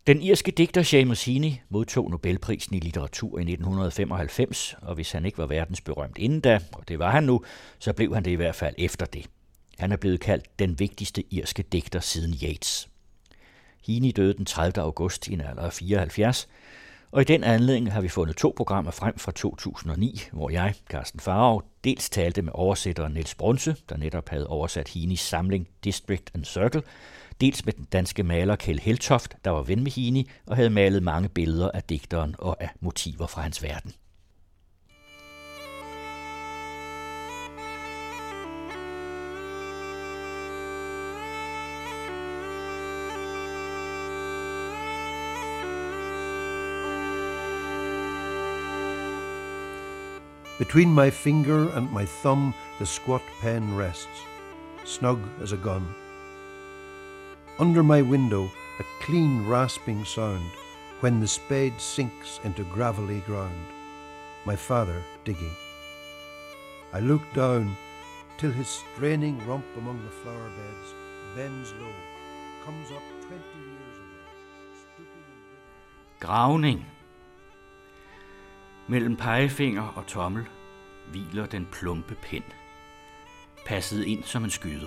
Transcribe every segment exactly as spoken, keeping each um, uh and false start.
Den irske digter Seamus Heaney modtog Nobelprisen i litteratur i nitten femoghalvfems, og hvis han ikke var verdensberømt inden da, og det var han nu, så blev han det i hvert fald efter det. Han er blevet kaldt den vigtigste irske digter siden Yeats. Heaney døde den tredivte august i en alder af fireoghalvfjerds, og i den anledning har vi fundet to programmer frem fra to tusind og ni, hvor jeg, Carsten Farag, dels talte med oversætteren Niels Brunse, der netop havde oversat Heaneys samling District and Circle, dels med den danske maler Kjeld Heltoft, der var ven med Heaney og havde malet mange billeder af digteren og af motiver fra hans verden. Between my finger and my thumb the squat pen rests, snug as a gun. Under my window a clean rasping sound when the spade sinks into gravelly ground. My father digging. I look down till his straining rump among the flower beds bends low, comes up twenty years away, stooping and bringing... Gravning. Mellem pegefinger og tommel hviler den plumpe pen, passet ind som en skyder.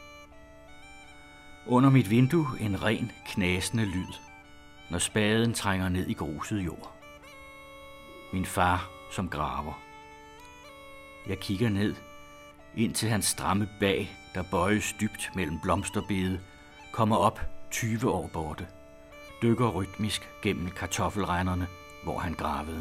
Under mit vindue en ren, knasende lyd, når spaden trænger ned i gruset jord. Min far som graver. Jeg kigger ned, ind til hans stramme bag, der bøjes dybt mellem blomsterbede, kommer op tyve år borte, dykker rytmisk gennem kartoffelrænderne, hvor han gravede.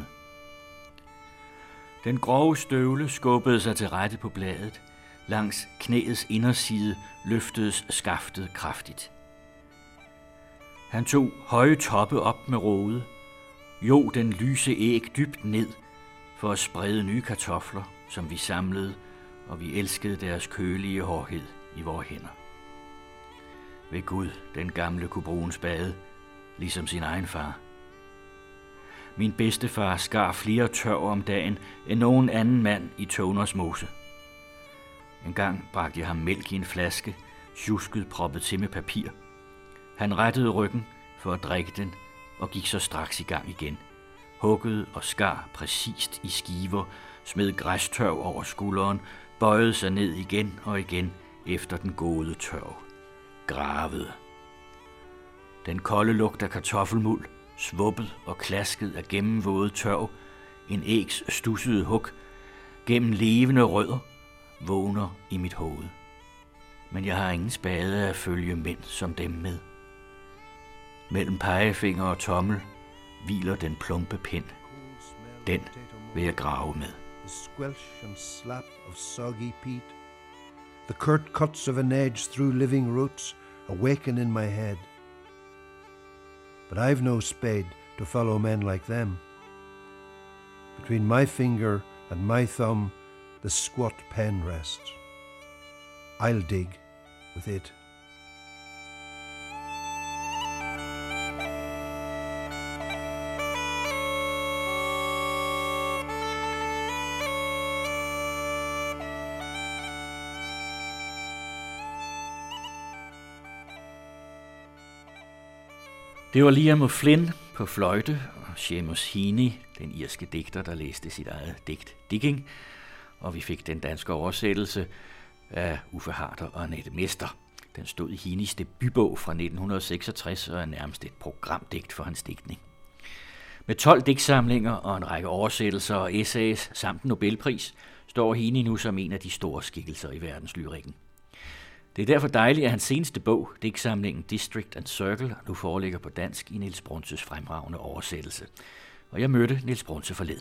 Den grove støvle skubbede sig til rette på bladet. Langs knæets inderside løftedes skaftet kraftigt. Han tog høje toppe op med rode, jog den lyse æg dybt ned for at sprede nye kartofler, som vi samlede, og vi elskede deres kølige hårdhed i vores hænder. Ved Gud, den gamle kunne bruge en spade, ligesom sin egen far. Min bedstefar skar flere tørv om dagen end nogen anden mand i Tøvners Mose. En gang bragte jeg ham mælk i en flaske, tjusket proppet til med papir. Han rettede ryggen for at drikke den og gik så straks i gang igen. Huggede og skar præcist i skiver, smed græstørv over skulderen, bøjede sig ned igen og igen efter den gode tørv. Gravede. Den kolde lugt af kartoffelmuld, svuppet og klasket af gennemvåde tørv, en ægs stussede hug, gennem levende rødder, vågner i mit hoved. Men jeg har ingen spade at følge mænd som dem med. Mellem pegefinger og tommel hviler den plumpe pen. Den vil jeg grave med. The squelch and slap of soggy peat. The curt cuts of an edge through living roots awaken in my head. But I've no spade to follow men like them. Between my finger and my thumb the squat pen rests. I'll dig with it. Det var Liam O'Flynn på fløjte og Seamus Heaney, den irske digter, der læste sit eget digt Digging, og vi fik den danske oversættelse af Uffe Harder og Annette Mester. Den stod i Heaneys debutbog fra nitten seksogtres og er nærmest et programdigt for hans digtning. Med tolv digtsamlinger og en række oversættelser og essays samt en Nobelpris står Heaney nu som en af de store skikkelser i verdenslyrikken. Det er derfor dejligt, at hans seneste bog, digtsamlingen District and Circle, nu foreligger på dansk i Niels Brunses fremragende oversættelse. Og jeg mødte Niels Brunse forleden.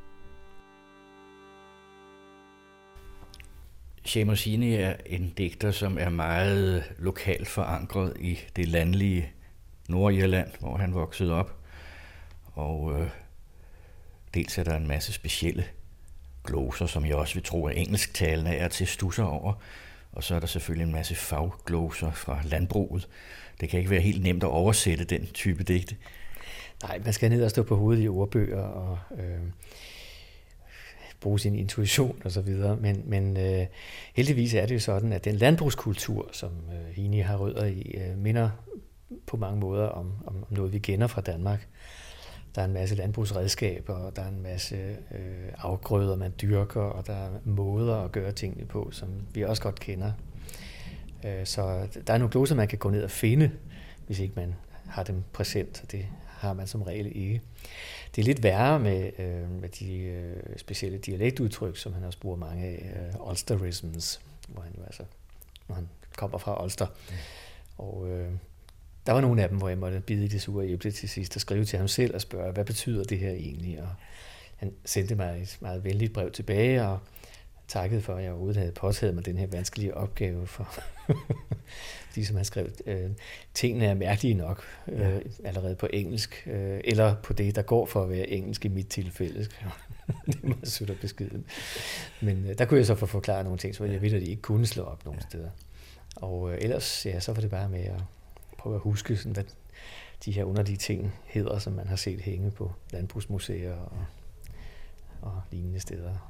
Seamus Heaney er en digter, som er meget lokalt forankret i det landlige Nordirland, hvor han voksede op. Og øh, dels er der en masse specielle gloser, som jeg også vil tro er engelsktalende er til stusser over. Og så er der selvfølgelig en masse faggloser fra landbruget. Det kan ikke være helt nemt at oversætte den type digte. Nej, man skal ned og stå på hovedet i ordbøger og øh, bruge sin intuition og så videre. Men, men øh, heldigvis er det jo sådan, at den landbrugskultur, som øh, Heaney har rødder i, øh, minder på mange måder om, om, om noget, vi kender fra Danmark. Der er en masse landbrugsredskaber, og der er en masse øh, afgrøder, man dyrker, og der er måder at gøre tingene på, som vi også godt kender. Øh, så der er nogle gloser, man kan gå ned og finde, hvis ikke man har dem præsent, og det har man som regel ikke. Det er lidt værre med, øh, med de øh, specielle dialektudtryk, som han også bruger mange af, øh, Ulsterisms, hvor han jo altså, når han kommer fra Ulster. Mm. Og øh, der var nogle af dem, hvor jeg måtte bide i det sure æble til sidst og skrive til ham selv og spørge, hvad betyder det her egentlig? Og han sendte mig et meget venligt brev tilbage og takkede for, at jeg overhovedet havde påtaget mig den her vanskelige opgave. For fordi, som han skrev, øh, tingene er mærkelige nok øh, allerede på engelsk, øh, eller på det, der går for at være engelsk i mit tilfælde. Det var sødt og beskeden. Men øh, der kunne jeg så få forklaret nogle ting, så jeg ved, at de ikke kunne slå op nogen steder. Og øh, ellers, ja, så var det bare med at prøve at huske, sådan, hvad de her underlige ting hedder, som man har set hænge på landbrugsmuseer og, og lignende steder.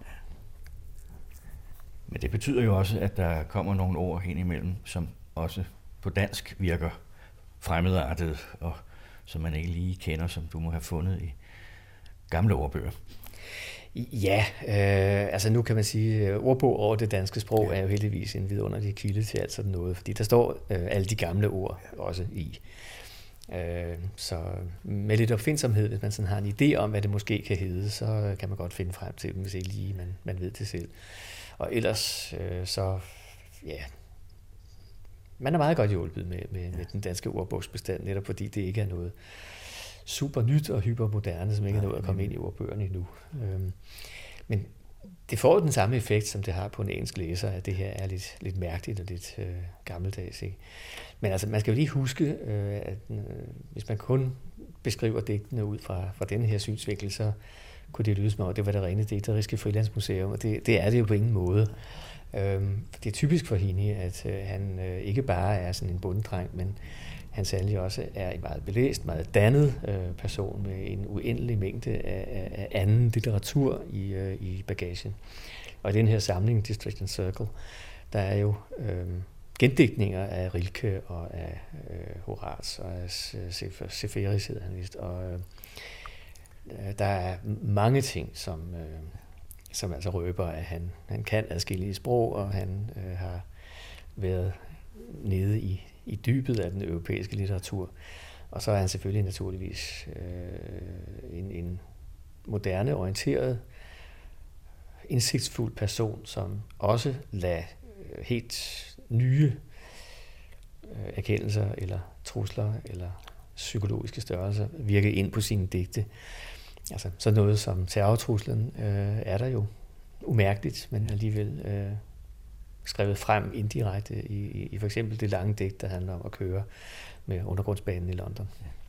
Men det betyder jo også, at der kommer nogle ord hen imellem, som også på dansk virker fremmedartet, og som man ikke lige kender, som du må have fundet i gamle ordbøger. Ja, øh, altså nu kan man sige, at ordbog over det danske sprog er jo heldigvis en vidunderlig kilde til alt sådan noget, fordi der står øh, alle de gamle ord også i. Øh, så med lidt opfindsomhed, hvis man sådan har en idé om, hvad det måske kan hedde, så kan man godt finde frem til dem, hvis ikke lige man, man ved det selv. Og ellers øh, så, ja, man er meget godt hjulpet med, med, med den danske ordbogsbestand, netop fordi det ikke er noget super nyt og hypermoderne, som ikke er noget at komme ind i ordbøgerne endnu. Øhm, men det får den samme effekt, som det har på en engelsk læser, at det her er lidt, lidt mærkeligt og lidt øh, gammeldags. Ikke? Men altså, man skal jo lige huske, øh, at øh, hvis man kun beskriver digtene ud fra, fra denne her synsvinkel, så kunne det lyde som om, det var det rene digteriske frilandsmuseum, og det, det er det jo på ingen måde. Øhm, det er typisk for hende, at øh, han øh, ikke bare er sådan en bonddreng, men han sandelig også er en meget belæst, meget dannet øh, person med en uendelig mængde af, af anden litteratur i, øh, i bagagen. Og i den her samling, District and Circle, der er jo øh, gendigtninger af Rilke og af øh, Horaz og af Seferis, hedder han vist. Og øh, der er mange ting, som, øh, som altså røber, at han, han kan adskillige sprog, og han øh, har været nede i i dybet af den europæiske litteratur. Og så er han selvfølgelig naturligvis øh, en, en moderne, orienteret, indsigtsfuld person, som også lader helt nye øh, erkendelser eller trusler eller psykologiske størrelser virke ind på sine digte. Altså så noget som terrortruslen øh, er der jo umærkeligt, men alligevel øh, skrevet frem indirekte i, i, i for eksempel det lange digt, der handler om at køre med undergrundsbanen i London.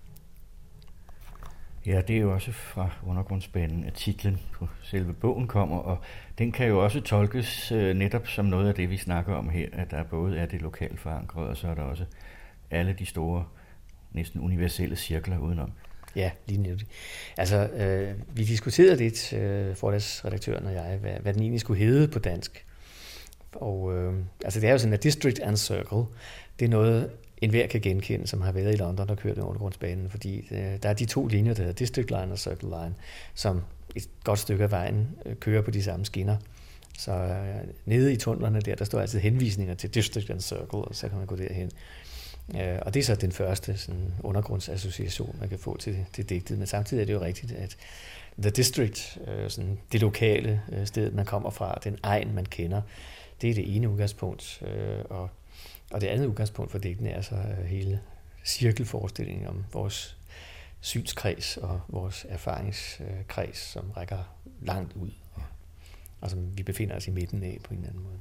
Ja, det er jo også fra undergrundsbanen, at titlen på selve bogen kommer, og den kan jo også tolkes øh, netop som noget af det, vi snakker om her, at der både er det lokalt forankret, og så er der også alle de store, næsten universelle cirkler udenom. Ja, lige netop. Altså, øh, vi diskuterede lidt, øh, forlagsredaktøren og jeg, hvad, hvad den egentlig skulle hedde på dansk. Og øh, altså det er jo sådan, at District and Circle, det er noget, enhver kan genkende, som har været i London og kørt undergrundsbanen, fordi øh, der er de to linjer, der hedder District Line og Circle Line, som et godt stykke af vejen øh, kører på de samme skinner. Så øh, nede i tunnelerne der, der står altid henvisninger til District and Circle, og så kan man gå derhen. Øh, og det er så den første sådan, undergrundsassociation, man kan få til, til digtet, men samtidig er det jo rigtigt, at The District, øh, sådan det lokale øh, sted, man kommer fra, den egen, man kender, det er det ene udgangspunkt, øh, og, og det andet udgangspunkt for digtene er så øh, hele cirkelforestillingen om vores synskreds og vores erfaringskreds, som rækker langt ud, og, og som vi befinder os i midten af på en eller anden måde.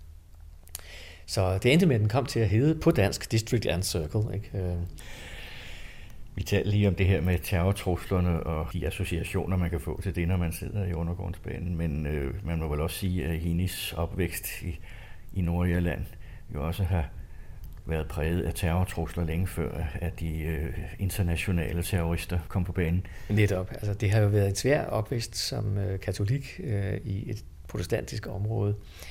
Så det endte med, at den kom til at hedde på dansk District and Circle. Ikke? Øh. Vi talte lige om det her med terrortruslerne og de associationer, man kan få til det, når man sidder i undergrundsbanen, men øh, man må vel også sige, at hendes opvækst i, i Nordirland jo også har været præget af terrortrusler længe før, at de øh, internationale terrorister kom på banen. Netop. Altså, det har jo været en svær opvækst som øh, katolik øh, i et protestantisk område.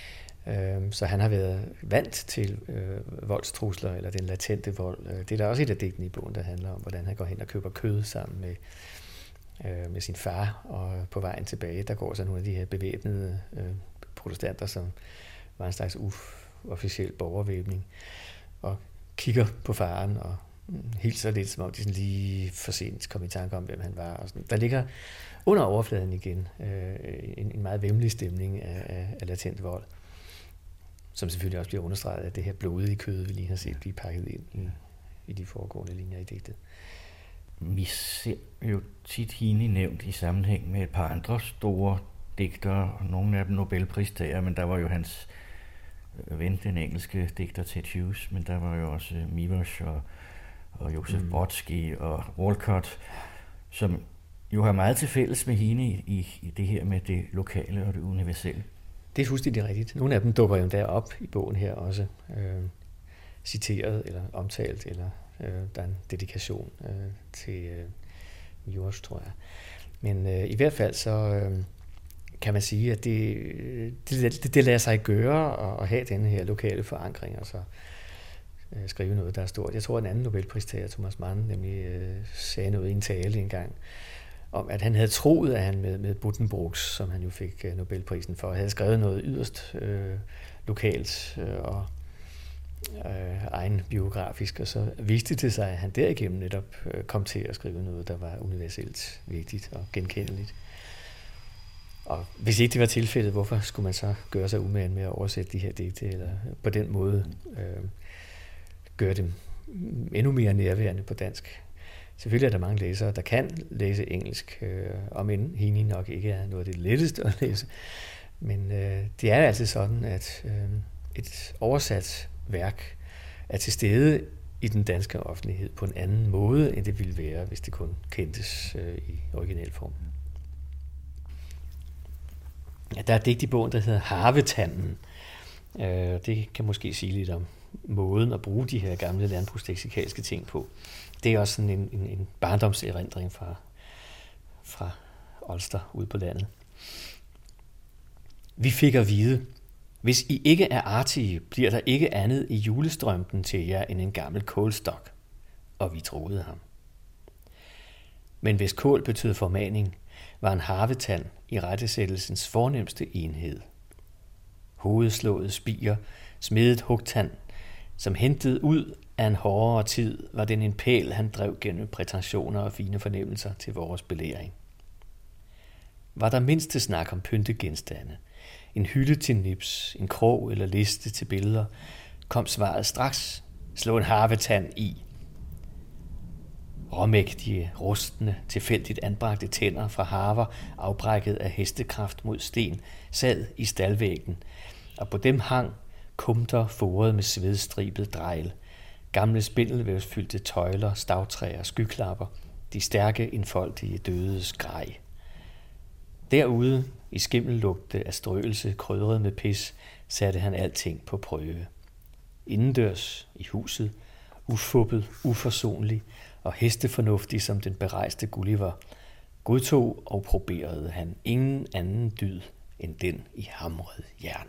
Så han har været vant til øh, voldstrusler, eller den latente vold. Det er der også et af digtene i bogen, der handler om, hvordan han går hen og køber kød sammen med, øh, med sin far, og på vejen tilbage, der går så nogle af de her bevæbnede øh, protestanter, som var en slags uofficiel borgervæbning, og kigger på faren og hilser lidt, som om de sådan lige for sent kom i tanke om, hvem han var. Og sådan. Der ligger under overfladen igen øh, en, en meget væmmelig stemning af, af, af latent vold, som selvfølgelig også bliver understreget af det her blodige kød, vi lige har set blive pakket ind i, i de foregående linjer i digtet. Vi ser jo tit hende nævnt i sammenhæng med et par andre store digtere, nogle af dem Nobelpristager, men der var jo hans ven, den engelske digter Ted Hughes, men der var jo også Milosz og, og Josef mm. Brodsky og Walcott, som jo har meget til fælles med hende i, i det her med det lokale og det universelle. Det er fuldstændig rigtigt. Nogle af dem dukker jo der op i bogen her også, øh, citeret eller omtalt, eller øh, der er en dedikation øh, til øh, Milosz, tror jeg. Men øh, i hvert fald så øh, kan man sige, at det, det, det lader sig gøre at have denne her lokale forankring, og så øh, skrive noget, der er stort. Jeg tror, en anden Nobelpristager, Thomas Mann, nemlig øh, sagde noget i en tale engang, om at han havde troet, at han med, med Buddenbrooks, som han jo fik uh, Nobelprisen for, havde skrevet noget yderst øh, lokalt øh, og øh, egen biografisk, og så viste det sig, at han derigennem netop øh, kom til at skrive noget, der var universelt vigtigt og genkendeligt. Og hvis ikke det var tilfældet, hvorfor skulle man så gøre sig umage med at oversætte de her digte, eller på den måde øh, gøre dem endnu mere nærværende på dansk? Selvfølgelig er der mange læsere, der kan læse engelsk, øh, om end Heaney nok ikke er noget af det letteste at læse. Men øh, det er altid sådan, at øh, et oversat værk er til stede i den danske offentlighed på en anden måde, end det ville være, hvis det kun kendtes øh, i originalform. Ja, der er et digt i bogen, der hedder Harvetanden. Øh, det kan måske sige lidt om måden at bruge de her gamle landbrugsleksikalske ting på. Det er også sådan en, en, en barndomserindring fra, fra Olster ude på landet. Vi fik at vide, hvis I ikke er artige, bliver der ikke andet i julestrømpen til jer end en gammel kålstok. Og vi troede ham. Men hvis kål betød formaning, var en harvetand i rettesættelsens fornemste enhed. Hovedslået spiger, smedet hugtand, som hentede ud af en hårdere tid, var den en pæl, han drev gennem prætensioner og fine fornemmelser til vores belæring. Var der mindste snak om pyntegenstande, en hylde til nips, en krog eller liste til billeder, kom svaret straks, slå en harvetand i. Råmægtige, rustne, tilfældigt anbragte tænder fra harver, afbrækket af hestekraft mod sten, sad i staldvæggen, og på dem hang kumter foret med svedstribet drejl, gamle spindelvævsfyldte tøjler, stavtræer, skyklapper, de stærke, indfoldige dødes grej. Derude, i skimmellugte af strøelse, krydret med pis, satte han alting på prøve. Indendørs, i huset, ufuppet, uforsonlig og hestefornuftig som den berejste Gulliver, godtog og proberede han ingen anden dyd end den i hamret jern.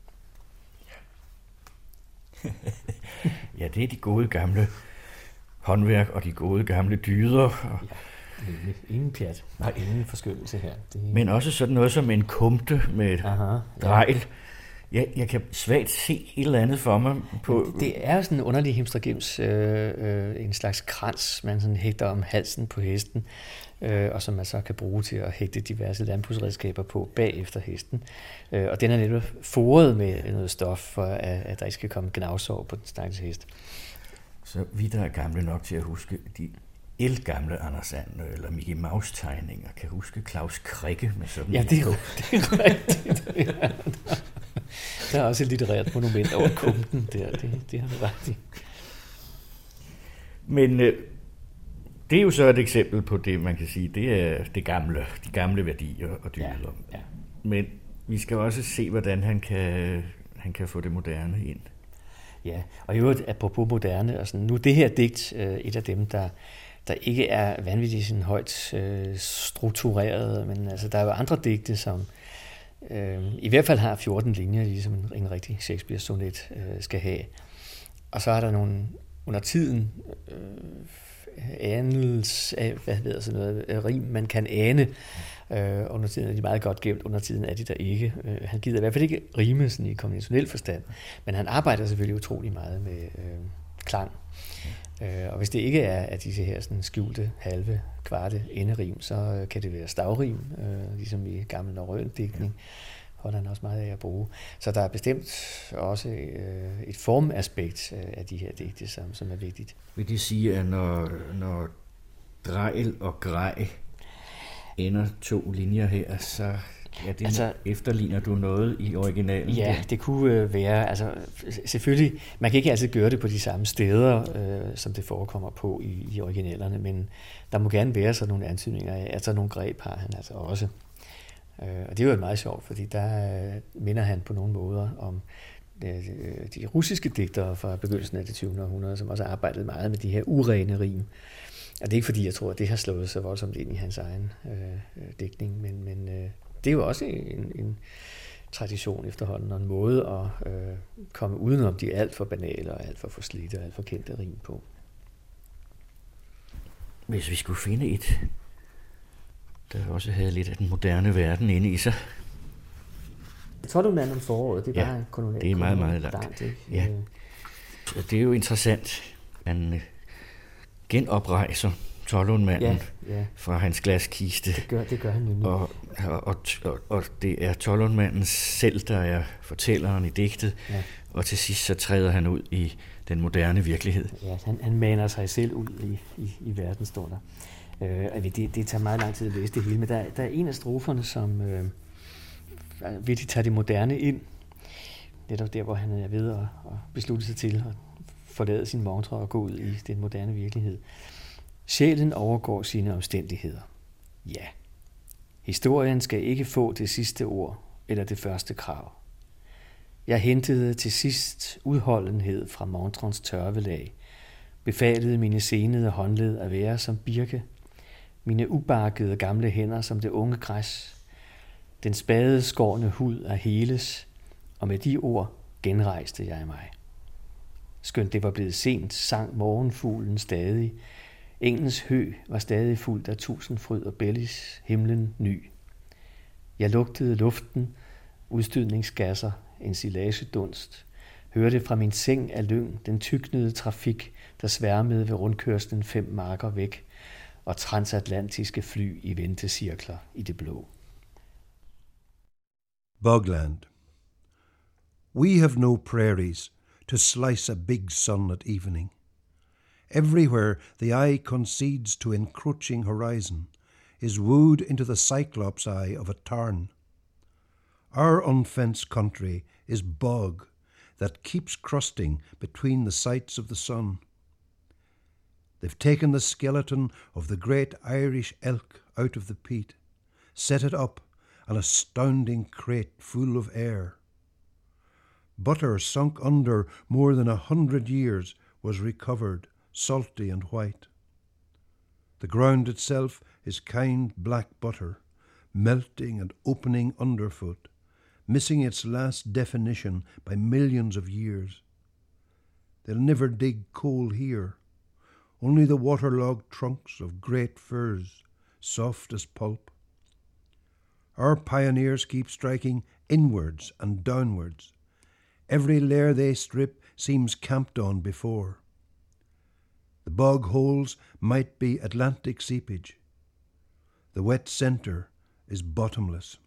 Ja, det er de gode gamle håndværk og de gode gamle dyder. Ja, ingen pjat. Nej, ingen forskyndelse her. Det er... Men også sådan noget som en kumte med et Aha, drejl. Ja. Jeg, jeg kan svagt se et eller andet for mig. På... Det er sådan en underlig himstregims, øh, øh, en slags krans, man sådan hægter om halsen på hesten, øh, og som man så kan bruge til at hægte diverse landbrugsredskaber på bagefter hesten. Øh, og den er netop foret med noget stof, for at, at der ikke skal komme gnavsår på den stakkels hest. Så vi, der er gamle nok til at huske de elgamle Anders And eller Mickey Mouse-tegninger, kan huske Claus Krikke med sådan. Ja, det er, det er rigtigt. Ja. Der er også et litterært monument over kumten der, det, det har du ret i. Men øh, det er jo så et eksempel på det, man kan sige, det er det gamle, de gamle værdier og dyder. Ja, ja. Men vi skal også se, hvordan han kan, han kan få det moderne ind. Ja, og i øvrigt, apropos moderne, og sådan, nu det her digt, øh, et af dem, der, der ikke er vanvittigt sådan højt øh, struktureret, men altså, der er jo andre digte, som øh, i hvert fald har fjorten linjer, ligesom en, en rigtig Shakespeare-sonet øh, skal have. Og så er der nogle under tiden øh, anels, hvad hedder sådan noget, rim, man kan ane. Øh, under tiden er de meget godt gemt, under tiden er de der ikke. Øh, han gider i hvert fald ikke rime sådan i konventionel forstand, men han arbejder selvfølgelig utrolig meget med øh, klang. Øh, og hvis det ikke er af disse her sådan skjulte, halve, kvarte enderim, så kan det være stavrim, øh, ligesom i gammel norrøn digtning, holder han også meget af at bruge. Så der er bestemt også øh, et formaspekt af de her digte, som, som er vigtigt. Vil det sige, at når, når drejl og grej ender to linjer her, så ja, det altså, efterligner du noget i originalen? Ja, det kunne øh, være, altså selvfølgelig, man kan ikke altid gøre det på de samme steder, øh, som det forekommer på i, i originalerne, men der må gerne være sådan nogle antydninger af, altså nogle greb har han altså også. Øh, og det er jo meget sjovt, fordi der øh, minder han på nogle måder om øh, de russiske digtere fra begyndelsen af det tyvende århundrede, som også har arbejdet meget med de her urene rim. Og det er ikke fordi, jeg tror, at det har slået så voldsomt ind i hans egen øh, digtning, men, men øh, det er jo også en, en tradition efterhånden, og en måde at øh, komme udenom de alt for banale og alt for forslidte og alt for kendte rim på. Hvis vi skulle finde et, der også havde lidt af den moderne verden inde i sig. Tollundmanden om foråret, det er bare ja, kolonial. Det er meget, meget langt. langt ja. Det er jo interessant. Man genoprejser Tollundmanden ja, ja. fra hans glaskiste. Det gør, det gør han nemlig. Og, og, og, og det er Tollundmanden selv, der er fortælleren i digtet. Ja. Og til sidst så træder han ud i den moderne virkelighed. Ja, han, han maner sig selv ud i, i, i verden, står der. Øh, det, det tager meget lang tid at læse det hele, men der, der er en af stroferne, som øh, virkelig tager det moderne ind. Netop der, hvor han er ved at, at beslutte sig til at forlade sin montre og gå ud i den moderne virkelighed. Sjælen overgår sine omstændigheder. Ja. Historien skal ikke få det sidste ord eller det første krav. Jeg hentede til sidst udholdenhed fra montrens tørvelag, befalede mine senede håndled at være som birke, mine ubarkede gamle hænder som det unge græs, den spade skårne hud af heles, og med de ord genrejste jeg mig. Skønt det var blevet sent, sang morgenfuglen stadig. Englens hø var stadig fuldt af tusind fryd og bellis, himlen ny. Jeg lugtede luften, udstødningsgasser, ensilagedunst, hørte fra min seng af lyng den tyknede trafik, der sværmede ved rundkørslen fem marker væk, og transatlantiske fly i ventecirkler i det blå. Bogland. We have no prairies to slice a big sun at evening. Everywhere the eye concedes to encroaching horizon is wooed into the cyclops eye of a tarn. Our unfenced country is bog that keeps crusting between the sights of the sun. They've taken the skeleton of the great Irish elk out of the peat, set it up, an astounding crate full of air. Butter sunk under more than a hundred years was recovered, salty and white. The ground itself is kind black butter, melting and opening underfoot, missing its last definition by millions of years. They'll never dig coal here, only the waterlogged trunks of great firs, soft as pulp. Our pioneers keep striking inwards and downwards. Every layer they strip seems camped on before. The bog holes might be Atlantic seepage. The wet centre is bottomless.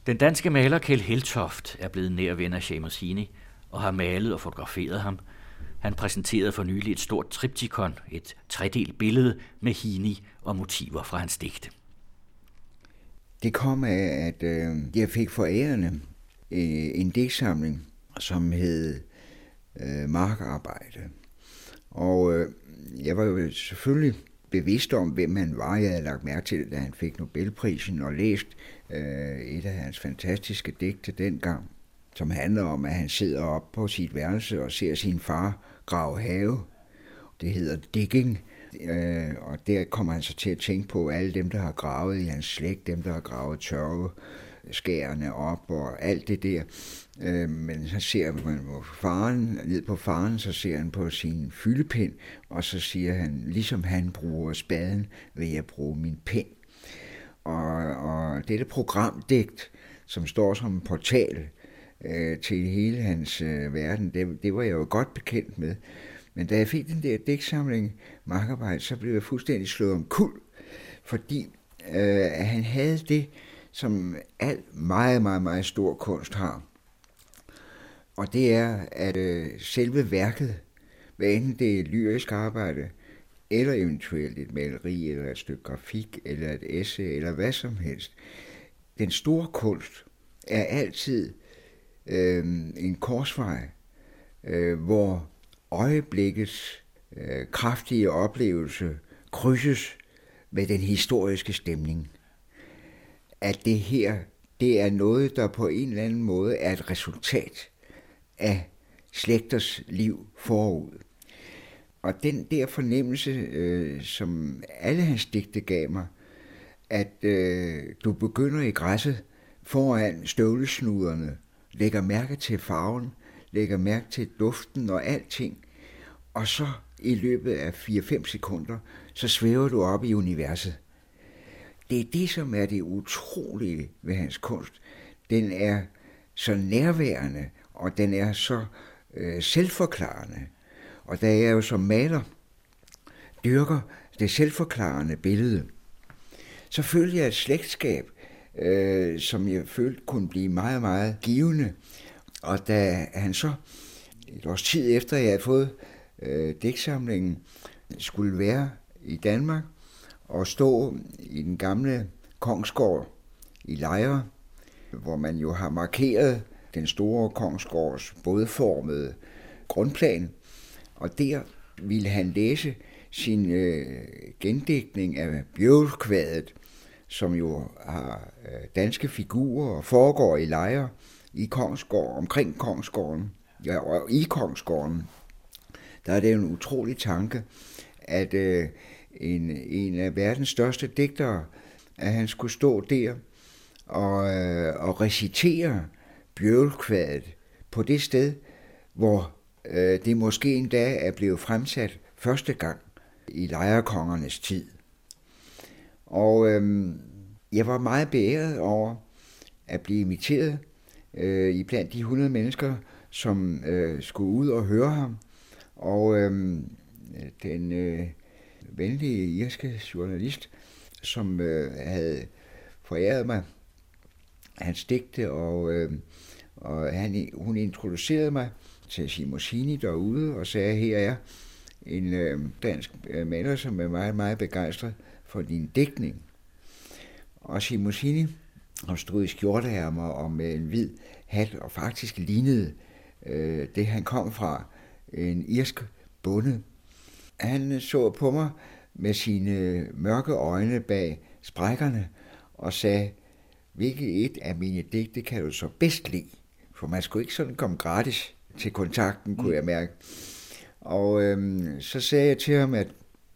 Den danske maler Kjeld Heltoft er blevet nær ven af Seamus Heaney og har malet og fotograferet ham. Han præsenterede for nylig et stort triptykon, et tredelt billede med Heaney og motiver fra hans digte. Det kom af, at øh, jeg fik forærende øh, en digtsamling, som hed øh, Markarbejde. Og øh, jeg var jo selvfølgelig bevidst om, hvem han var. Jeg havde lagt mærke til det, da han fik Nobelprisen, og læst øh, et af hans fantastiske digte dengang, som handler om, at han sidder op på sit værelse og ser sin far grave have. Det hedder Digging, øh, og der kommer han så til at tænke på alle dem, der har gravet i hans slægt, dem, der har gravet tørveskærene op og alt det der. Øh, men så ser man på faren, ned på faren, så ser han på sin fyldepind, og så siger han, ligesom han bruger spaden, vil jeg bruge min pind. Og, og dette programdigt, som står som en portal øh, til hele hans øh, verden, det, det var jeg jo godt bekendt med. Men da jeg fik den der digtsamling Markarbejde, så blev jeg fuldstændig slået om kul, fordi øh, han havde det, som alt meget, meget, meget stor kunst har. Og det er, at øh, selve værket, hvad enten det er et lyrisk arbejde, eller eventuelt et maleri, eller et stykke grafik, eller et essay, eller hvad som helst, den store kunst er altid øh, en korsvej, øh, hvor øjeblikkets øh, kraftige oplevelse krydses med den historiske stemning. At det her, det er noget, der på en eller anden måde er et resultat af slægters liv forud. Og den der fornemmelse, øh, som alle hans digte gav mig, at øh, du begynder i græsset foran støvlesnuderne, lægger mærke til farven, lægger mærke til duften og alting, og så i løbet af fire til fem sekunder, så svæver du op i universet. Det er det, som er det utrolige ved hans kunst. Den er så nærværende, og den er så øh, selvforklarende. Og da jeg jo som maler dyrker det selvforklarende billede, så følte jeg et slægtskab, øh, som jeg følte kunne blive meget, meget givende. Og da han så et års tid efter, jeg havde fået øh, digtsamlingen, skulle være i Danmark og stå i den gamle Kongsgård i Lejre, hvor man jo har markeret den store Kongsgårds bådformede grundplan, og der ville han læse sin øh, gendigtning af Bjørkvadet, som jo har øh, danske figurer og foregår i Lejre i Kongsgård, omkring Kongsgården, ja, og i Kongsgården. Der er det en utrolig tanke, at øh, en, en af verdens største digtere, at han skulle stå der og, øh, og recitere Bjørkvadet på det sted, hvor øh, det måske endda er blevet fremsat første gang i lejrekongernes tid. Og øh, jeg var meget beæret over at blive inviteret øh, i blandt de hundrede mennesker, som øh, skulle ud og høre ham. Og øh, den øh, venlige irske journalist, som øh, havde foræret mig hans digte, og, øh, og han, hun introducerede mig til Seamus Heaney derude og sagde, her er en øh, dansk øh, maler, som er meget, meget begejstret for din digtning. Og Seamus Heaney, han stod i skjorteærmer og med en hvid hat, og faktisk lignede øh, det, han kom fra, en irsk bonde. Han så på mig med sine mørke øjne bag sprækkerne og sagde, hvilket et af mine digte kan du så bedst lide? For man skulle ikke sådan komme gratis til kontakten, kunne jeg mærke. Og øhm, så sagde jeg til ham, at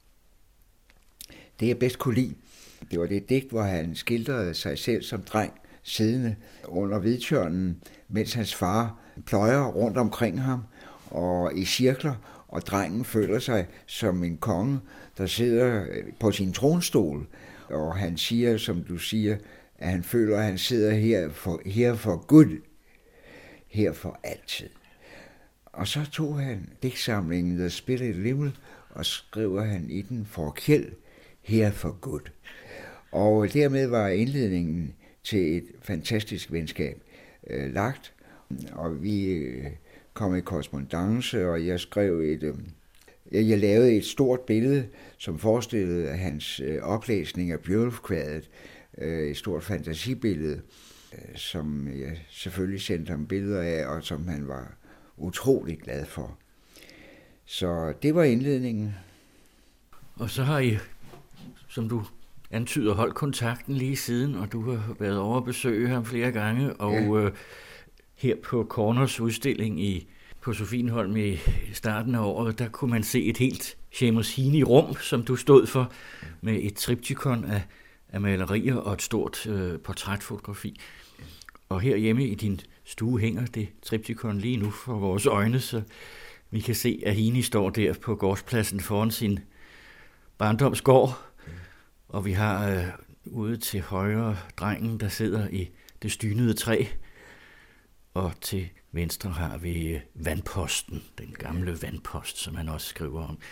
det jeg bedst kunne lide, det var det digt, hvor han skildrede sig selv som dreng, siddende under hvidtjørnen, mens hans far pløjer rundt omkring ham og i cirkler, og drengen føler sig som en konge, der sidder på sin tronstol. Og han siger, som du siger, at han føler, at han sidder her for, her for Gud, her for altid. Og så tog han digtsamlingen The Spirit Limmel, og skriver han i den for Kjeld, her for Gud. Og dermed var indledningen til et fantastisk venskab øh, lagt, og vi øh, kom i korrespondance, og jeg skrev et... Øh, jeg lavede et stort billede, som forestillede hans øh, oplæsning af Bjørnulfkvadet, øh, et stort fantasibillede, øh, som jeg selvfølgelig sendte ham billeder af, og som han var utrolig glad for. Så det var indledningen. Og så har I, som du antyder, holdt kontakten lige siden, og du har været over at besøge ham flere gange, og ja. øh, her på Corners udstilling i, på Sofienholm i starten af året, der kunne man se et helt Seamus Heaney-rum, som du stod for, med et triptykon af, af malerier og et stort øh, portrætfotografi. Og herhjemme i din stue hænger det triptykon lige nu for vores øjne, så vi kan se, at Heaney står der på gårdspladsen foran sin barndomsgård, og vi har øh, ude til højre drengen, der sidder i det stynede træ, og til venstre har vi øh, vandposten, den gamle vandpost, som han også skriver om.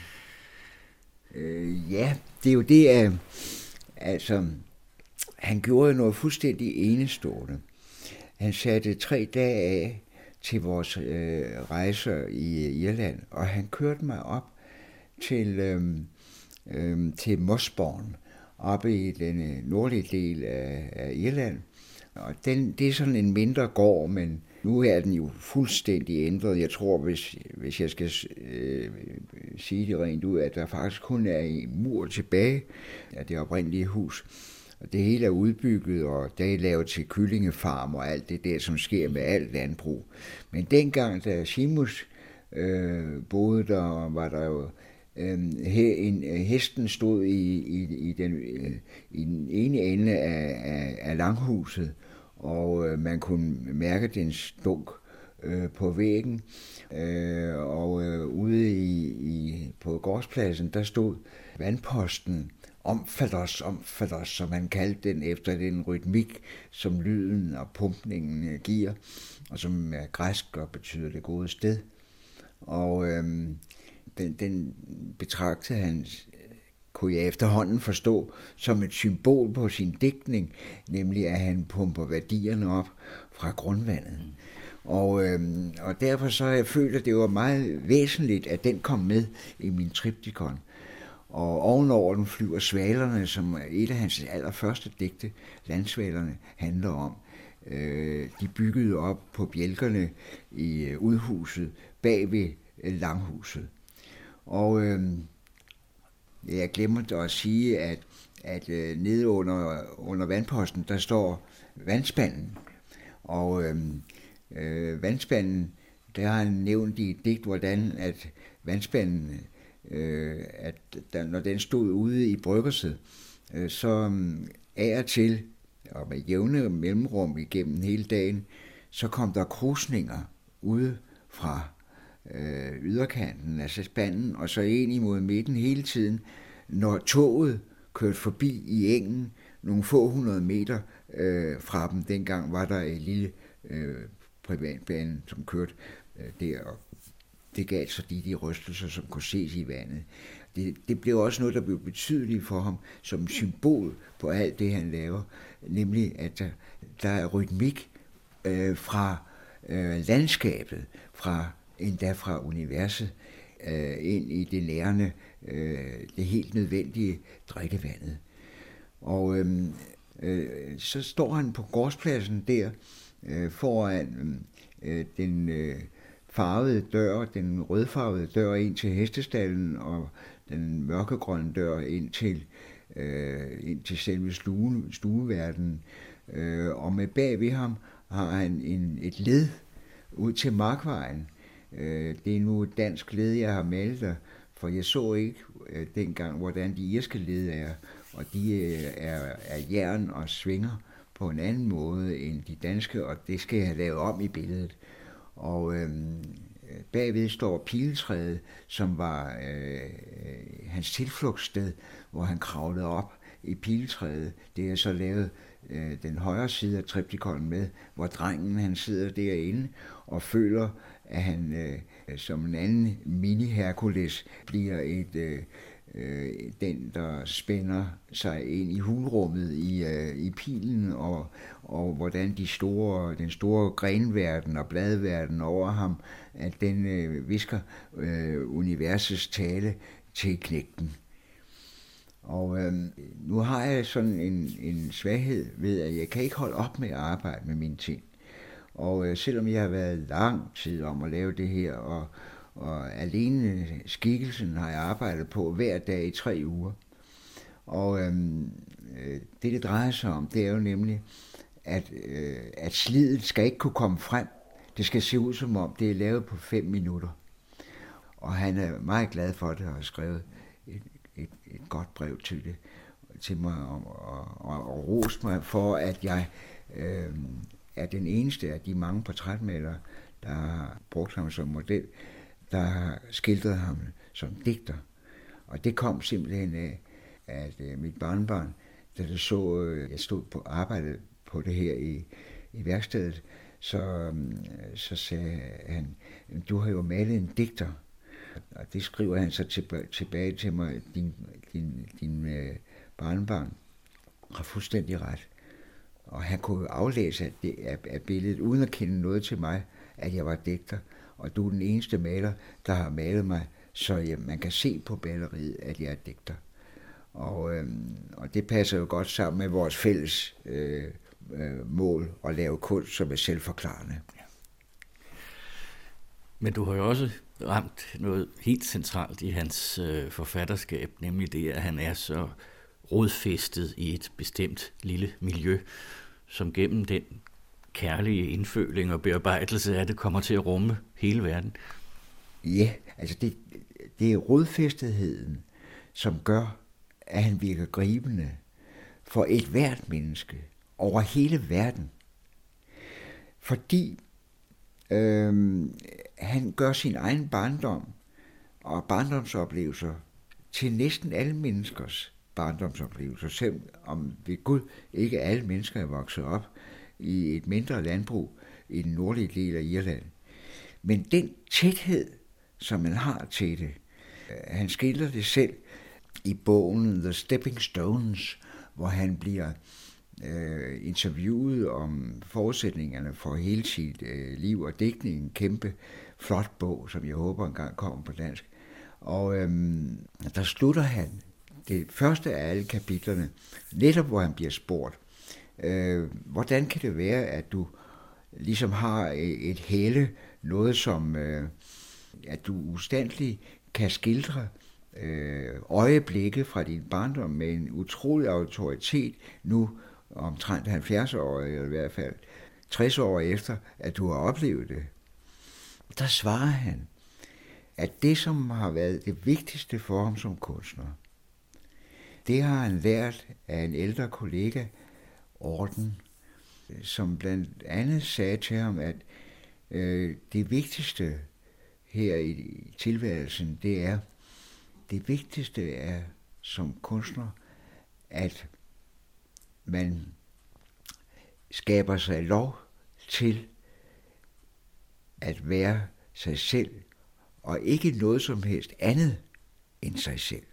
Øh, ja, det er jo det, at altså, han gjorde noget fuldstændig enestående. Han satte tre dage af til vores øh, rejser i Irland, og han kørte mig op til, øh, øh, til Mossborn, oppe i den nordlige del af, af Irland. Og den, det er sådan en mindre gård, men nu er den jo fuldstændig ændret. Jeg tror, hvis, hvis jeg skal øh, sige det rent ud, at der faktisk kun er en mur tilbage af det oprindelige hus. Og det hele er udbygget, og det er lavet til kyllingefarm og alt det der, som sker med alt landbrug. Men dengang, da Seamus øh, boede der, var der jo øh, en, hesten stod i, i, i, den, øh, i den ene ende af, af, af langhuset, og øh, man kunne mærke den stunk øh, på væggen. Øh, og øh, ude i, i, på gårdspladsen, der stod vandposten, omfatters, omfatters, som han kaldte den, efter den rytmik, som lyden og pumpningen giver, og som er græsk og betyder det gode sted. Og øhm, den, den betragtede han, kunne jeg efterhånden forstå, som et symbol på sin digtning, nemlig at han pumper værdierne op fra grundvandet. Og, øhm, og derfor så har jeg følt, at det var meget væsentligt, at den kom med i min triptykon. Og ovenover den flyver svalerne, som er et af hans allerførste digte, Landsvalerne, handler om. Øh, de byggede op på bjælkerne i udhuset bag ved langhuset. Og øh, jeg glemmer at sige, at, at øh, nede under, under vandposten, der står vandspanden. Og øh, øh, vandspanden, der har han nævnt i et digt, hvordan at vandspanden, Øh, at der, når den stod ude i bryggerset, øh, så um, af og til, og med jævne mellemrum igennem hele dagen, så kom der krusninger ude fra øh, yderkanten af spanden, og så ind imod midten hele tiden, når toget kørte forbi i engen nogle få hundrede meter øh, fra dem. Dengang var der en lille øh, privatbane, som kørte øh, der, og det gav så de, de rystelser, som kunne ses i vandet. Det, det blev også noget, der blev betydeligt for ham som symbol på alt det, han laver. Nemlig, at der, der er rytmik øh, fra øh, landskabet, fra endda fra universet, øh, ind i det nærende, øh, det helt nødvendige drikkevandet. Og øh, øh, så står han på gårdspladsen der, øh, foran øh, den øh, farvede dør, den rødfarvede dør ind til hestestallen, og den mørkegrønne dør ind til, øh, ind til selve stue, stueverdenen. Øh, og med bag ved ham har han en, et led ud til Markvejen. Øh, det er nu et dansk led, jeg har malet der, for jeg så ikke øh, dengang, hvordan de irske led er, og de øh, er, er jern og svinger på en anden måde end de danske, og det skal jeg have lavet om i billedet. Og øh, bagved står piletræet, som var øh, hans tilflugtssted, hvor han kravlede op i piletræet. Det er så lavet øh, den højre side af triptykonen med, hvor drengen han sidder derinde og føler, at han øh, som en anden mini-Herkules bliver et, øh, øh, den, der spænder sig ind i hulrummet i, øh, i pilen, og, og hvordan de store, den store grenverden og bladverden over ham, at den øh, visker øh, universets tale til knægten. Og øh, nu har jeg sådan en, en svaghed ved, at jeg kan ikke holde op med at arbejde med mine ting. Og øh, selvom jeg har været lang tid om at lave det her, og, og alene skikkelsen har jeg arbejdet på hver dag i tre uger. Og øh, det, det drejer sig om, det er jo nemlig, at, øh, at slidet skal ikke kunne komme frem. Det skal se ud som om, det er lavet på fem minutter. Og han er meget glad for det, og har skrevet et, et, et godt brev til det, til mig, og, og, og, og rost mig for, at jeg øh, er den eneste af de mange portrætmalere, der har brugt ham som model, der har skildret ham som digter. Og det kom simpelthen af, at øh, mit barnebarn, da det så, øh, jeg stod på arbejde på det her i, i værkstedet, så, øh, så sagde han, du har jo malet en digter. Og det skriver han så tilbage, tilbage til mig, din, din, din øh, barnebarn har fuldstændig ret. Og han kunne aflæse af, det, af, af billedet, uden at kende noget til mig, at jeg var digter. Og du er den eneste maler, der har malet mig, så ja, man kan se på maleriet, at jeg er digter. Og, øh, og det passer jo godt sammen med vores fælles øh, øh, mål at lave kunst, som er selvforklarende. Men du har jo også ramt noget helt centralt i hans øh, forfatterskab, nemlig det, at han er så rodfæstet i et bestemt lille miljø, som gennem den kærlige indføling og bearbejdelse af det kommer til at rumme hele verden. Ja, altså det, det er rodfæstetheden, som gør, at han virker gribende for et hvert menneske over hele verden. Fordi øh, han gør sin egen barndom og barndomsoplevelser til næsten alle menneskers barndomsoplevelser, selvom ved Gud ikke alle mennesker er vokset op i et mindre landbrug i den nordlige del af Irland. Men den tæthed, som man har til det, han skildrer det selv i bogen The Stepping Stones, hvor han bliver øh, interviewet om forudsætningerne for hele sit øh, liv og digtning. En kæmpe flot bog, som jeg håber engang kommer på dansk. Og øh, der slutter han det første af alle kapitlerne, netop hvor han bliver spurgt, øh, hvordan kan det være, at du ligesom har et helle, noget som, øh, at du ustandsligt kan skildre øh, øjeblikke fra din barndom med en utrolig autoritet, nu omtrent halvfjerds år, eller i hvert fald tres år efter, at du har oplevet det. Der svarer han, at det, som har været det vigtigste for ham som kunstner, det har han lært af en ældre kollega, Orden, som blandt andet sagde til ham, at øh, det vigtigste her i, i tilværelsen, det er, det vigtigste er som kunstner, at man skaber sig lov til at være sig selv, og ikke noget som helst andet end sig selv.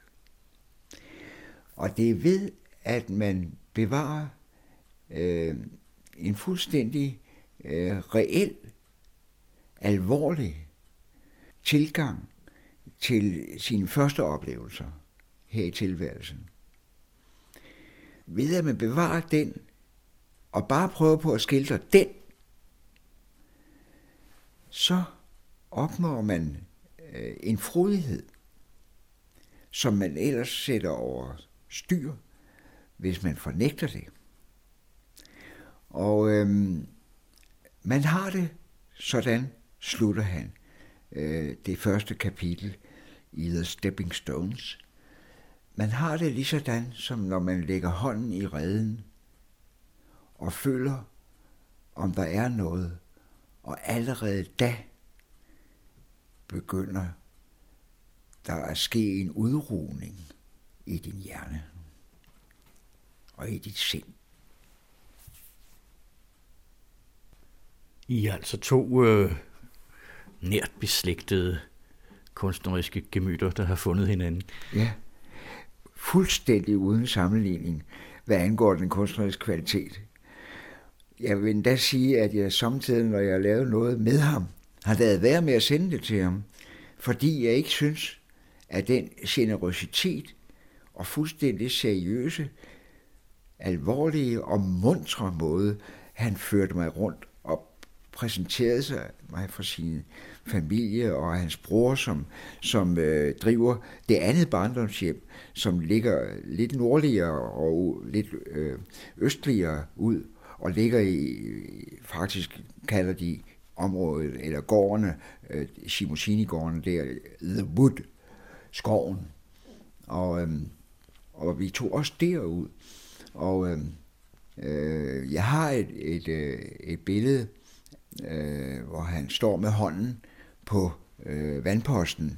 Og det er ved, at man bevarer øh, en fuldstændig øh, reel, alvorlig tilgang til sine første oplevelser her i tilværelsen. Ved at man bevarer den, og bare prøver på at skildre den, så opnår man øh, en frodighed, som man ellers sætter over styr, hvis man fornægter det. Og øhm, man har det sådan, slutter han øh, det første kapitel i The Stepping Stones. Man har det lige sådan, som når man lægger hånden i reden og føler, om der er noget, og allerede da begynder der at ske en udrugning i din hjerne og i dit sind. I er altså to øh, nært beslægtede kunstneriske gemytter, der har fundet hinanden. Ja, fuldstændig uden sammenligning, hvad angår den kunstneriske kvalitet. Jeg vil endda sige, at jeg samtidig, når jeg har lavet noget med ham, har lavet være med at sende det til ham, fordi jeg ikke synes, at den generøsitet og fuldstændig seriøse, alvorlige og muntre måde, han førte mig rundt og præsenterede sig mig for sin familie og hans bror, som, som øh, driver det andet barndomshjem, som ligger lidt nordligere og lidt øh, østligere ud, og ligger i, faktisk kalder de området, eller gårdene, øh, Shimoshini-gårdene, der, The Wood, skoven. Og, øh, og vi tog også derud. Og øh, øh, jeg har et, et, øh, et billede, øh, hvor han står med hånden på øh, vandposten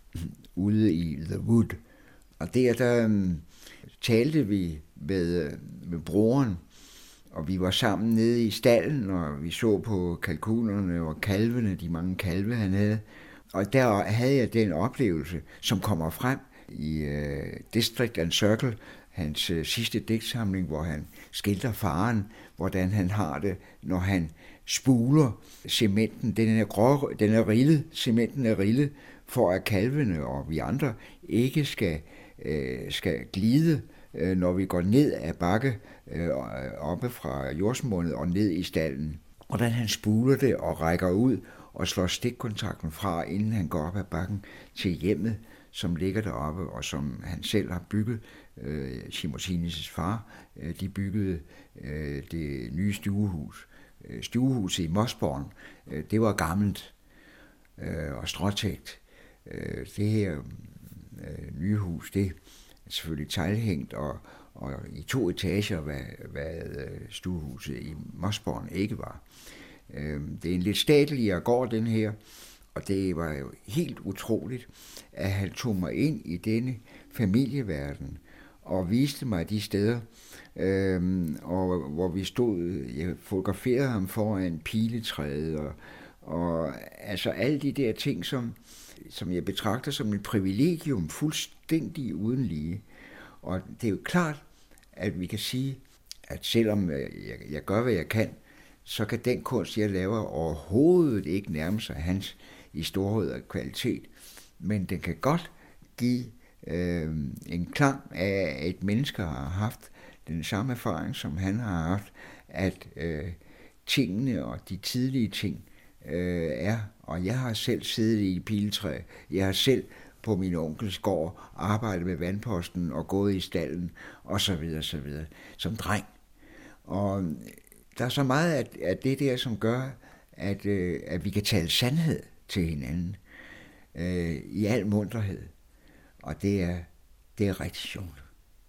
ude i The Wood. Og der, der øh, talte vi med, med broren, og vi var sammen nede i stallen, og vi så på kalkunerne og kalvene, de mange kalve, han havde. Og der havde jeg den oplevelse, som kommer frem i uh, District and Circle, hans uh, sidste digtsamling, hvor han skildrer faren, hvordan han har det, når han spuler cementen. Den er grå, den er rillet, cementen er rillet, for at kalvene og vi andre ikke skal, uh, skal glide, når vi går ned ad bakke, øh, oppe fra jordsmondet og ned i stallen. Hvordan han spuler det og rækker ud og slår stikkontakten fra, inden han går op ad bakken til hjemmet, som ligger deroppe, og som han selv har bygget. Øh, Shimoshinis far, øh, de byggede øh, det nye stuehus. Øh, stuehuset i Mosborn, øh, det var gammelt øh, og stråtægt. Øh, det her øh, nye hus, det selvfølgelig teglhængt og, og i to etager, hvad, hvad stuehuset i Mosborn ikke var. Det er en lidt stateligere gård, den her, og det var jo helt utroligt, at han tog mig ind i denne familieverden og viste mig de steder, øhm, og hvor vi stod, jeg fotograferede ham foran piletræet, og, og altså alle de der ting, som som jeg betragter som et privilegium, fuldstændig uden lige. Og det er jo klart, at vi kan sige, at selvom jeg, jeg gør, hvad jeg kan, så kan den kunst, jeg laver, overhovedet ikke nærme sig hans i storhed og kvalitet. Men den kan godt give øh, en klang af, at et menneske har haft den samme erfaring, som han har haft, at øh, tingene og de tidlige ting øh, er. Og jeg har selv siddet i piletræ. Jeg har selv på min onkels gård arbejdet med vandposten og gået i stallen og så videre, så videre, som dreng. Og der er så meget af, af det der, som gør, at, øh, at vi kan tale sandhed til hinanden øh, i al munterhed. Og det er, det er rigtig sjovt.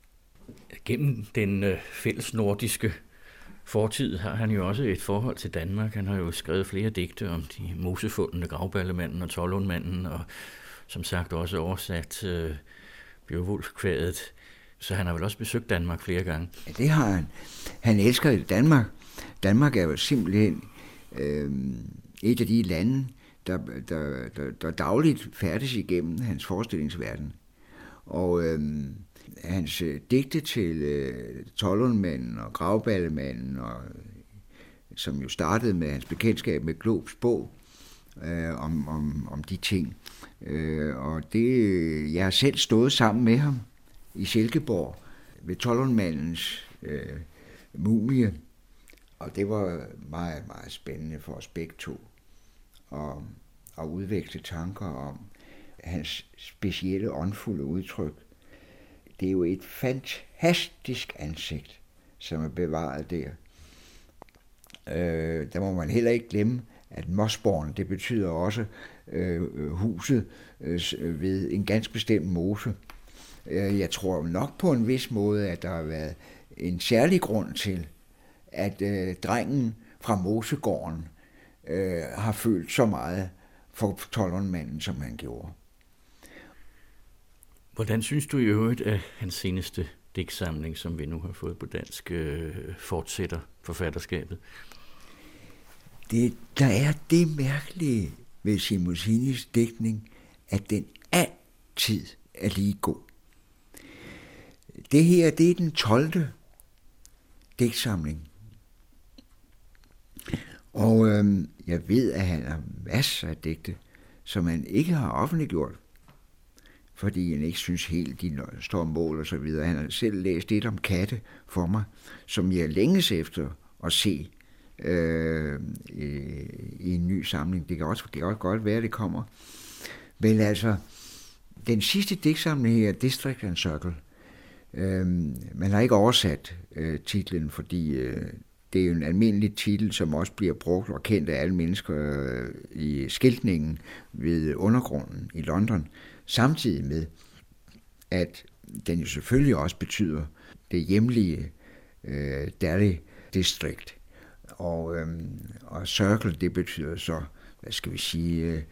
Gennem den øh, fælles nordiske fortid har han jo også et forhold til Danmark. Han har jo skrevet flere digte om de mosefundne Grauballemanden og Tollundmanden, og som sagt også oversat øh, Beowulf-kvædet. Så han har vel også besøgt Danmark flere gange. Ja, det har han. Han elsker Danmark. Danmark er jo simpelthen øh, et af de lande, der, der, der, der dagligt færdes igennem hans forestillingsverden. Og øh, hans øh, digte til øh, Tollundmanden og Grauballemanden, og, som jo startede med hans bekendtskab med Globs bog, øh, om, om, om de ting. Øh, og det, jeg har selv stået sammen med ham i Silkeborg ved Tollundmandens øh, mumie, og det var meget, meget spændende for os begge to at, at udveksle tanker om hans specielle åndfulde udtryk. Det er jo et fantastisk ansigt, som er bevaret der. Øh, der må man heller ikke glemme, at Mosborn, det betyder også øh, huset øh, ved en ganske bestemt mose. Øh, jeg tror nok på en vis måde, at der har været en særlig grund til, at øh, drengen fra Mosegården øh, har følt så meget for Tollundmanden, som han gjorde. Hvordan synes du i øvrigt, at hans seneste digtsamling, som vi nu har fået på dansk, øh, fortsætter forfatterskabet? Det, der er det mærkelige ved Shimoshinis digtning, at den altid er lige god. Det her, det er den tolvte digtsamling. Og øh, jeg ved, at han har masser af digte, som han ikke har offentliggjort, fordi han ikke synes helt, de står mål og så videre. Han har selv læst lidt om katte for mig, som jeg længes efter at se øh, i, i en ny samling. Det kan også, det kan også godt være, at det kommer. Men altså, den sidste digtsamling her, District and Circle, øh, man har ikke oversat øh, titlen, fordi øh, det er jo en almindelig titel, som også bliver brugt og kendt af alle mennesker øh, i skiltningen ved undergrunden i London, samtidig med, at den jo selvfølgelig også betyder det hjemlige øh, Derry District. Og, øh, og Circle, det betyder så, hvad skal vi sige, øh,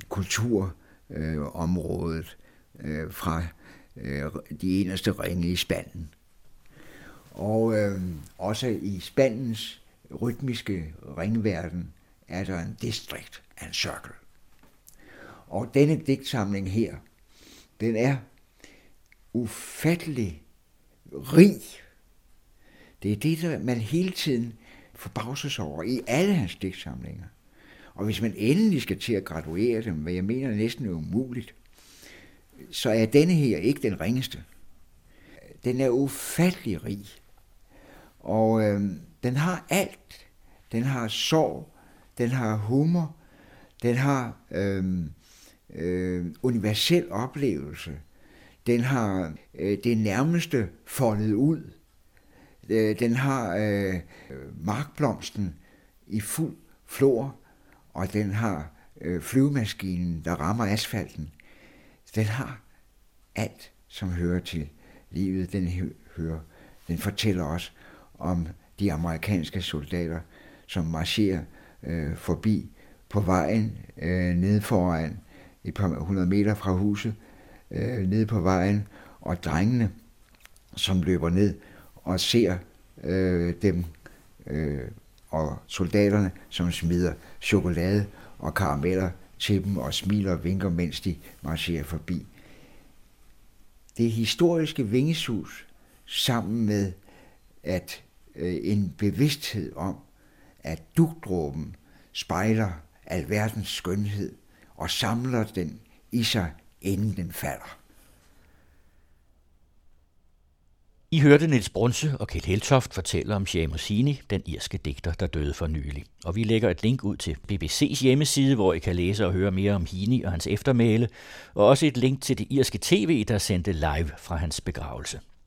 kulturområdet øh, fra øh, de eneste ringe i Spanien. Og øh, også i Spaniens rytmiske ringverden er der en district and circle. Og denne digtsamling her, den er ufattelig rig. Det er det, der man hele tiden forbavses over i alle hans digtsamlinger. Og hvis man endelig skal til at graduere dem, hvad jeg mener næsten er umuligt, så er denne her ikke den ringeste. Den er ufattelig rig. Og øh, den har alt. Den har sorg, den har humor, den har øh, øh, universel oplevelse, den har øh, det nærmeste foldet ud, øh, den har øh, markblomsten i fuld flor, og den har øh, flyvemaskinen, der rammer asfalten. Den har alt, som hører til livet. Den hører, den fortæller os om de amerikanske soldater, som marcherer øh, forbi på vejen øh, nede foran et par hundrede meter fra huset, øh, nede på vejen, og drengene, som løber ned og ser øh, dem, øh, og soldaterne, som smider chokolade og karameller til dem og smiler og vinker, mens de marcherer forbi. Det historiske vingesus, sammen med at øh, en bevidsthed om, at dugdråben spejler alverdens skønhed og samler den i sig, inden den falder. I hørte Niels Brunse og Kjeld Heltoft fortælle om Seamus Heaney, den irske digter, der døde for nylig. Og vi lægger et link ud til B B C's hjemmeside, hvor I kan læse og høre mere om Heaney og hans eftermæle, og også et link til det irske tv, der sendte live fra hans begravelse.